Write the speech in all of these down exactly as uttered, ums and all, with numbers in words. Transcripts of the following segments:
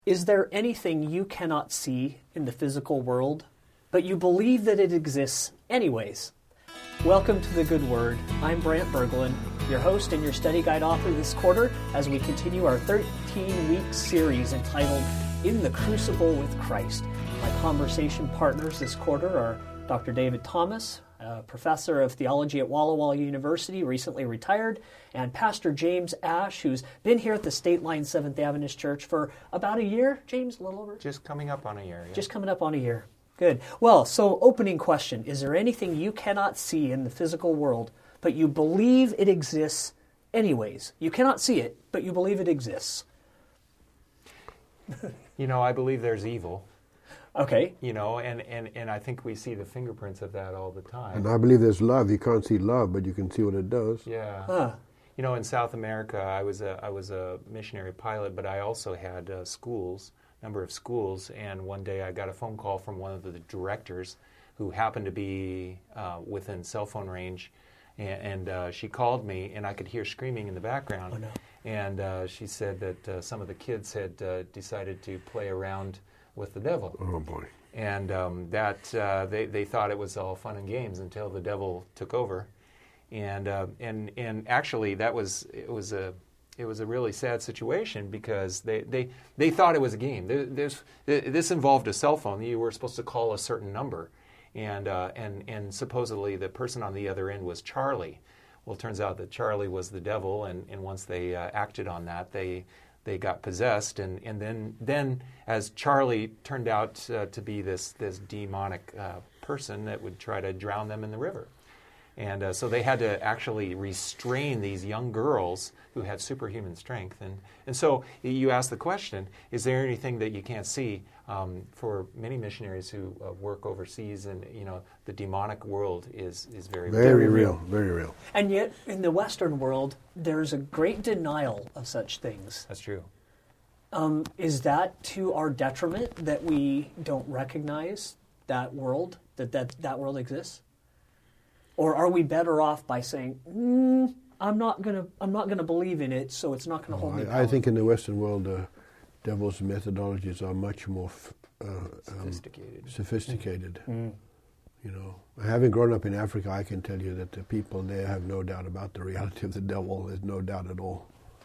Is there anything you cannot see in the physical world, but you believe that it exists anyways? Welcome to The Good Word. I'm Brant Berglund, your host and your study guide author this quarter as we continue our thirteen-week series entitled In the Crucible with Christ. My conversation partners this quarter are Doctor David Thomas, a professor of theology at Walla Walla University, recently retired, and Pastor James Ash, who's been here at the State Line Seventh Adventist Church for about a year. James, a little over? Just coming up on a year. Yeah. Just coming up on a year. Good. Well, so opening question. Is there anything you cannot see in the physical world, but you believe it exists anyways? You cannot see it, but you believe it exists. You know, I believe there's evil. Okay. You know, and, and, and I think we see the fingerprints of that all the time. And I believe there's love. You can't see love, but you can see what it does. Yeah. Huh. You know, in South America, I was a I was a missionary pilot, but I also had uh, schools, number of schools, and one day I got a phone call from one of the directors who happened to be uh, within cell phone range, and, and uh, she called me, and I could hear screaming in the background. Oh, no. And uh, she said that uh, some of the kids had uh, decided to play around with the devil. Oh, boy. And um, that uh, they, they thought it was all fun and games until the devil took over. And uh, and and actually that was it was a it was a really sad situation because they, they, they thought it was a game. There, there's, this involved a cell phone. You were supposed to call a certain number, and uh, and and supposedly the person on the other end was Charlie. Well, it turns out that Charlie was the devil, and, and once they uh, acted on that, they they got possessed, and, and then then as Charlie turned out uh, to be this this demonic uh, person that would try to drown them in the river. And uh, so they had to actually restrain these young girls who had superhuman strength. And, and so you ask the question, is there anything that you can't see? Um, for many missionaries who uh, work overseas, and you know, the demonic world is, is very, very, very real. real. Very real. And yet, in the Western world, there's a great denial of such things. That's true. Um, is that to our detriment that we don't recognize that world, that that, that world exists? Or are we better off by saying, mm, "I'm not gonna, I'm not gonna believe in it, so it's not gonna Oh, hold me"? I, I think in the Western world, the uh, devil's methodologies are much more f- uh, sophisticated. Um, sophisticated. Mm. You know, having grown up in Africa, I can tell you that the people there have no doubt about the reality of the devil. There's no doubt at all.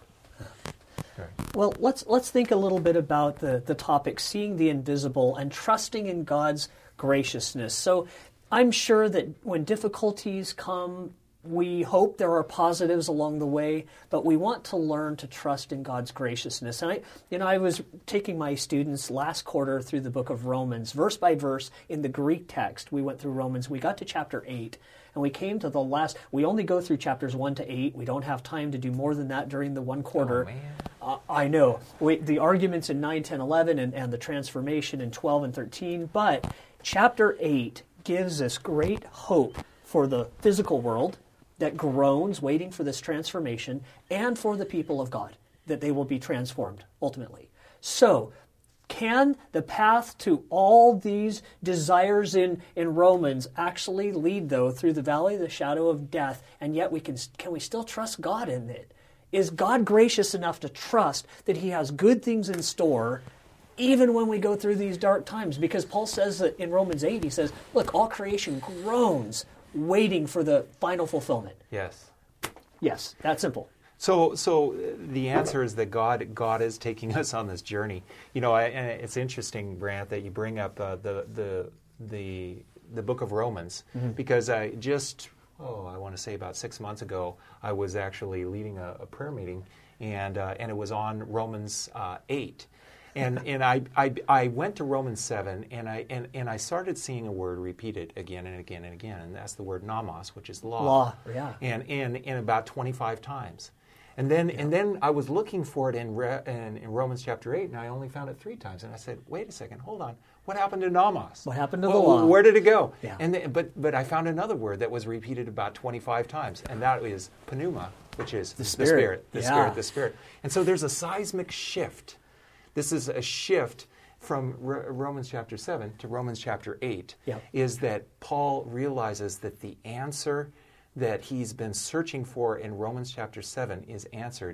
Right. Well, let's let's think a little bit about the the topic, seeing the invisible and trusting in God's graciousness. So, I'm sure that when difficulties come, we hope there are positives along the way, but we want to learn to trust in God's graciousness. And I, you know, I was taking my students last quarter through the book of Romans, verse by verse in the Greek text. We went through Romans. We got to chapter eight, and we came to the last. We only go through chapters one to eight. We don't have time to do more than that during the one quarter. Oh, man. Uh, I know. We, the arguments in nine, ten, eleven, and, and the transformation in twelve and thirteen, but chapter eight gives us great hope for the physical world that groans, waiting for this transformation, and for the people of God, that they will be transformed ultimately. So, can the path to all these desires in, in Romans actually lead, though, through the valley of the shadow of death, and yet we can can we still trust God in it? Is God gracious enough to trust that He has good things in store even when we go through these dark times? Because Paul says that in Romans eight, he says, look, all creation groans, waiting for the final fulfillment. Yes. Yes, that simple. So, so the answer is that God, God is taking us on this journey. You know, I, and it's interesting, Brant, that you bring up uh, the the the the book of Romans, mm-hmm. because I just oh, I want to say about six months ago, I was actually leading a, a prayer meeting, and uh, and it was on Romans uh, eight. And and I, I I went to Romans seven, and I and, and I started seeing a word repeated again and again and again, and that's the word nomos, which is law. Law, yeah. And and, and about twenty-five times, and then yeah. and then I was looking for it in, Re, in in Romans chapter eight, and I only found it three times, and I said, wait a second, hold on, what happened to nomos? What happened to well, the law? Where did it go? Yeah. And then, but but I found another word that was repeated about twenty-five times, and that is pneuma, which is the the spirit, spirit, the yeah. spirit, the spirit. And so there's a seismic shift. This is a shift from R- Romans chapter seven to Romans chapter eight, yep. is that Paul realizes that the answer that he's been searching for in Romans chapter seven is answered.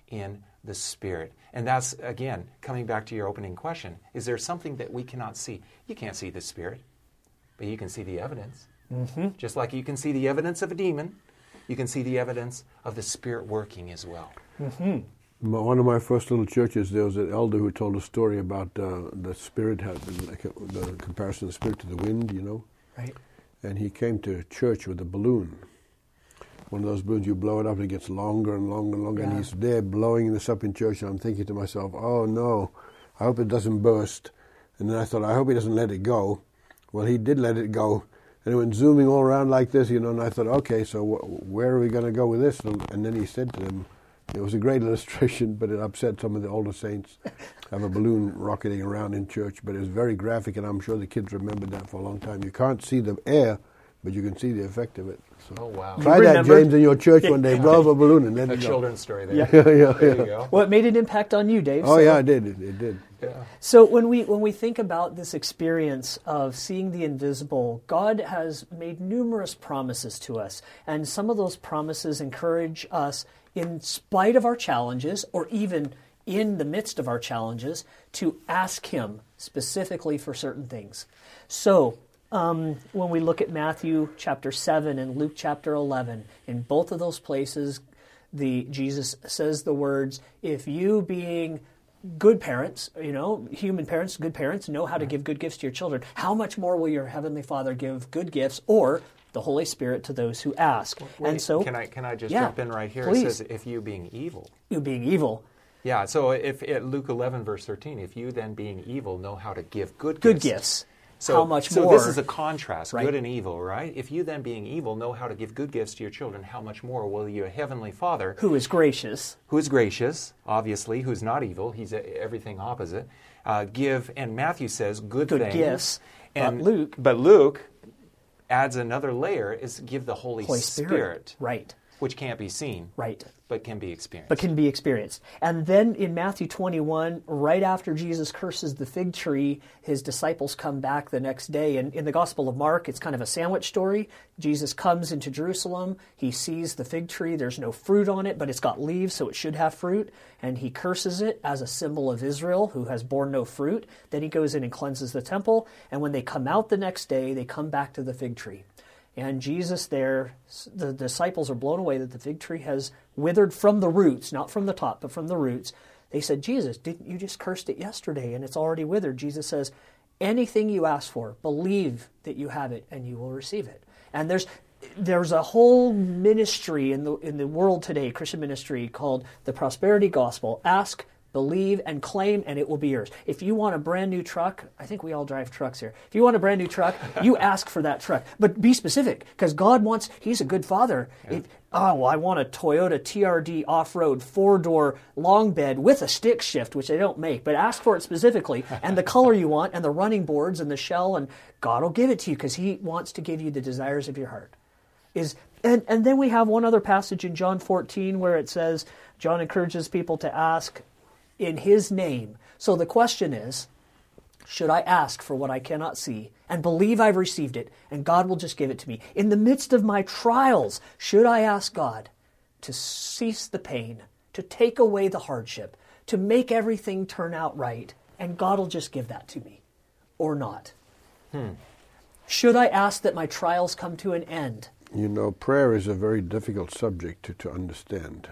in the Spirit. And that's, again, coming back to your opening question. Is there something that we cannot see? You can't see the Spirit, but you can see the evidence. Mm-hmm. Just like you can see the evidence of a demon, you can see the evidence of the Spirit working as well. Mm-hmm. One of my first little churches, there was an elder who told a story about uh, the Spirit, had like a, the comparison of the Spirit to the wind, you know. Right. And he came to church with a balloon. One of those balloons, you blow it up, and it gets longer and longer and longer. Yeah. And he's there blowing this up in church, and I'm thinking to myself, oh no, I hope it doesn't burst. And then I thought, I hope he doesn't let it go. Well, he did let it go. And it went zooming all around like this, you know, and I thought, okay, so wh- where are we going to go with this? And then he said to them, it was a great illustration, but it upset some of the older saints, have a balloon rocketing around in church, but it was very graphic, and I'm sure the kids remembered that for a long time. You can't see the air, but you can see the effect of it. So oh, wow. Try that, James, in your church one day. Blow up a balloon and let a it go. A children's story there. Yeah. yeah, yeah, there yeah. you go. Well, it made an impact on you, Dave. Oh, so. yeah, it did. It, it did. Yeah. So when we when we think about this experience of seeing the invisible, God has made numerous promises to us, and some of those promises encourage us, in spite of our challenges, or even in the midst of our challenges, to ask Him specifically for certain things. So um, when we look at Matthew chapter seven and Luke chapter eleven, in both of those places, the Jesus says the words, if you being good parents, you know, human parents, good parents, know how to give good gifts to your children, how much more will your Heavenly Father give good gifts or the Holy Spirit to those who ask? Wait, and so, can I can I just yeah, jump in right here? please. It says, if you being evil. You being evil. Yeah, so if at Luke eleven, verse thirteen, if you then being evil know how to give good Good gifts. gifts. So, how much so more? this is a contrast, Right. good and evil, right? If you then being evil know how to give good gifts to your children, how much more will your Heavenly Father, who is gracious, who is gracious, obviously, who's not evil, he's a, everything opposite, uh, give, and Matthew says, good, good things. gifts. And, but Luke, but Luke adds another layer, is give the Holy, Holy Spirit. Spirit, Right. which can't be seen, Right. but can be experienced. But can be experienced. And then in Matthew twenty-one, right after Jesus curses the fig tree, his disciples come back the next day. And in the Gospel of Mark, it's kind of a sandwich story. Jesus comes into Jerusalem. He sees the fig tree. There's no fruit on it, but it's got leaves, so it should have fruit. And he curses it as a symbol of Israel, who has borne no fruit. Then he goes in and cleanses the temple. And when they come out the next day, they come back to the fig tree. And Jesus there, the disciples are blown away that the fig tree has withered from the roots, not from the top, but from the roots. They said, Jesus, didn't you just cursed it yesterday and it's already withered? Jesus says, anything you ask for, believe that you have it and you will receive it. And there's there's a whole ministry in the in the world today, Christian ministry, called the Prosperity Gospel. Ask, believe, and claim, and it will be yours. If you want a brand new truck, I think we all drive trucks here. If you want a brand new truck, you ask for that truck. But be specific, because God wants, He's a good Father. Yeah. If, oh, well, I want a Toyota T R D off-road four-door long bed with a stick shift, which they don't make, but ask for it specifically, and the color you want, and the running boards, and the shell, and God will give it to you, because He wants to give you the desires of your heart. Is and, and then we have one other passage in John fourteen where it says, John encourages people to ask in His name. So the question is, should I ask for what I cannot see and believe I've received it and God will just give it to me? In the midst of my trials, should I ask God to cease the pain, to take away the hardship, to make everything turn out right, and God will just give that to me? Or not? Hmm. Should I ask that my trials come to an end? You know, prayer is a very difficult subject to, to understand.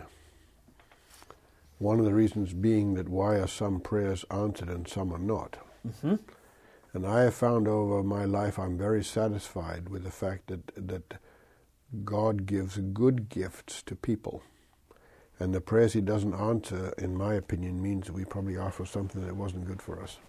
One of the reasons being that why are some prayers answered and some are not. Mm-hmm. And I have found over my life I'm very satisfied with the fact that that God gives good gifts to people. And the prayers He doesn't answer, in my opinion, means that we probably asked for something that wasn't good for us.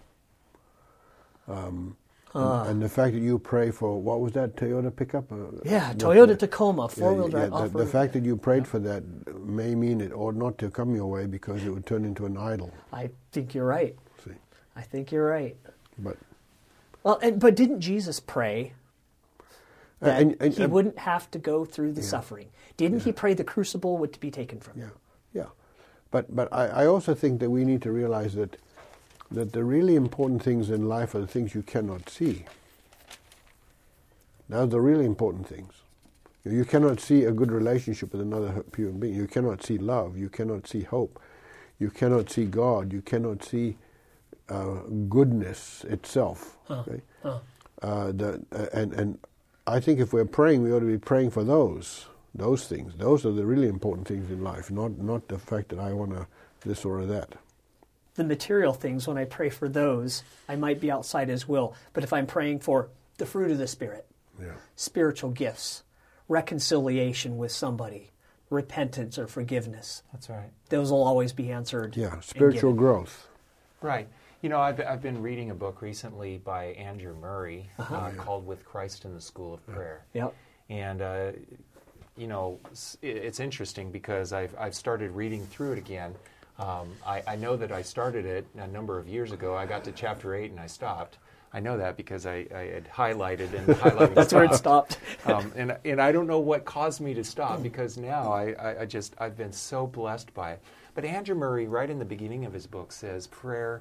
Um, uh. and, and the fact that you pray for, what was that, Toyota pickup? Uh, yeah, Toyota the, Tacoma, four-wheel drive yeah, the, the fact that you prayed for that may mean it ought not to come your way because it would turn into an idol. I think you're right. See. I think you're right. But well, and, but didn't Jesus pray that and, and, He and, wouldn't have to go through the yeah, suffering? Didn't yeah. He pray the crucible would be taken from yeah. Him? Yeah, but but I, I also think that we need to realize that that the really important things in life are the things you cannot see. Those are the really important things. You cannot see a good relationship with another human being. You cannot see love. You cannot see hope. you cannot see God. You cannot see uh, goodness itself. Huh. Okay? Huh. Uh, the, uh, and and I think if we're praying, we ought to be praying for those those things. Those are the really important things in life, not not the fact that I want to this or that. The material things, when I pray for those, I might be outside His will. But if I'm praying for the fruit of the Spirit, Yeah. spiritual gifts, reconciliation with somebody, repentance or forgiveness, That's right. those will always be answered. Yeah, and spiritual given. growth. Right. You know, I've, I've been reading a book recently by Andrew Murray Uh-huh. uh, called With Christ in the School of Prayer. Yep. And, uh, you know, s- it- it's interesting because I've, I've started reading through it again. Um, I, I know that I started it a number of years ago. I got to chapter eight and I stopped. I know that because I, I had highlighted and highlighted. That's where it stopped. um, and and I don't know what caused me to stop because now I, I, I just I've been so blessed by it. But Andrew Murray, right in the beginning of his book, says prayer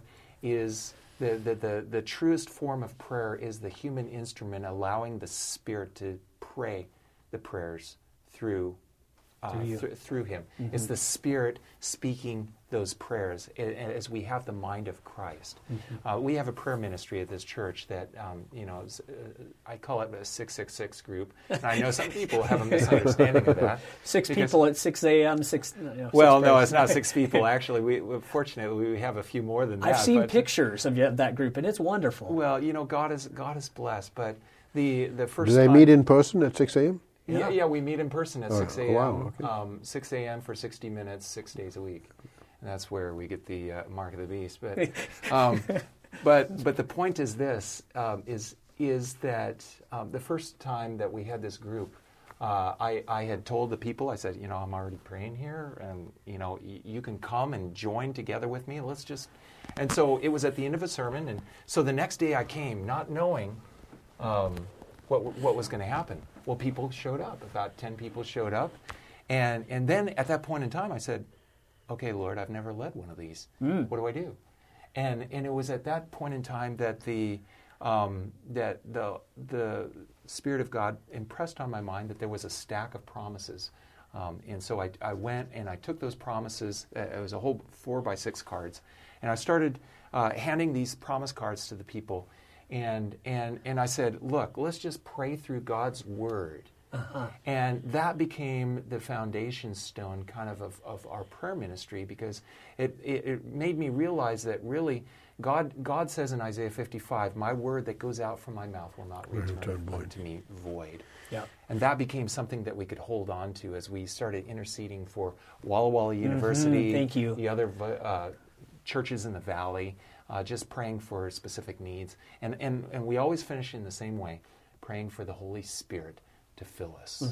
is the the, the, the truest form of prayer is the human instrument allowing the Spirit to pray the prayers through uh, Through you. th- through Him. It's the Spirit speaking those prayers a- a- as we have the mind of Christ. Uh, we have a prayer ministry at this church that, um, you know, is, uh, I call it a six six six group. And I know some people have a misunderstanding of that. Six because- people at six a.m., six... No, no, Well, six no, prayers. it's not six people. Actually, we, we fortunately we have a few more than that. I've seen but- pictures of y- that group, and it's wonderful. Well, you know, God is God is blessed. But the the first Do they time, meet in person at six a.m.? Yeah, Yeah. yeah, we meet in person at Oh, six a.m. wow, okay. um, six a.m. for sixty minutes, six days a week. And that's where we get the uh, mark of the beast. But, um, but, but the point is this: um, is is that um, the first time that we had this group, uh, I I had told the people, I said, you know, I'm already praying here, and you know, y- you can come and join together with me. Let's just. And so it was at the end of a sermon, and so the next day I came, not knowing um, what what was going to happen. Well, people showed up. About ten people showed up, and and then at that point in time, I said, "Okay, Lord, I've never led one of these. Mm. What do I do?" And and it was at that point in time that the um, that the the Spirit of God impressed on my mind that there was a stack of promises. Um, and so I, I went and I took those promises. Uh, it was a whole four by six cards, and I started uh, handing these promise cards to the people. And and and I said, look, let's just pray through God's Word. Uh-huh. And that became the foundation stone kind of of, of our prayer ministry, because it, it, it made me realize that really God God says in Isaiah fifty-five, my word that goes out from my mouth will not return Return void. unto me void. Yeah. And that became something that we could hold on to as we started interceding for Walla Walla University, Thank you. the other uh, churches in the valley, uh, just praying for specific needs. And, and, and we always finish in the same way, praying for the Holy Spirit to fill us.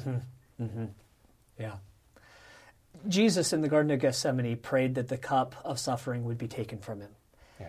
Yeah. Jesus in the Garden of Gethsemane prayed that the cup of suffering would be taken from him. Yeah.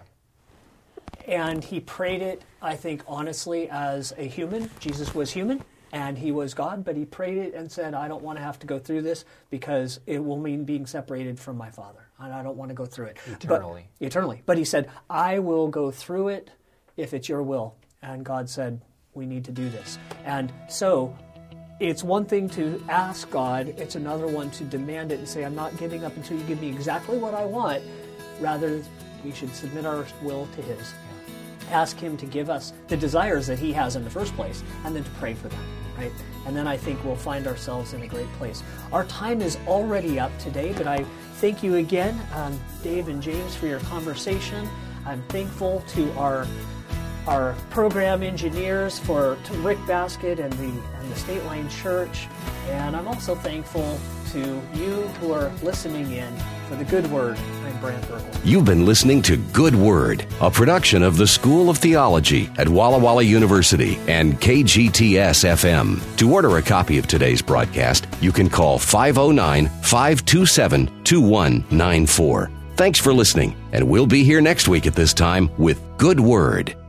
And he prayed it, I think, honestly, as a human. Jesus was human, and he was God, but he prayed it and said, I don't want to have to go through this because it will mean being separated from my Father, and I don't want to go through it. Eternally. But, eternally. But he said, I will go through it if it's your will. And God said, we need to do this. And so it's one thing to ask God, it's another one to demand it and say, I'm not giving up until you give me exactly what I want. Rather, we should submit our will to his. Ask him to give us the desires that he has in the first place, and then to pray for them, right? And then I think we'll find ourselves in a great place. Our time is already up today, but I thank you again, um, Dave and James, for your conversation. I'm thankful to our our program engineers, for to Rick Basket and the and the State Line Church, and I'm also thankful to you who are listening in for the Good Word. I'm Brant Burkle. You've been listening to Good Word, a production of the School of Theology at Walla Walla University and K G T S F M. To order a copy of today's broadcast, you can call five oh nine, five two seven, two one nine four. Thanks for listening, and we'll be here next week at this time with Good Word.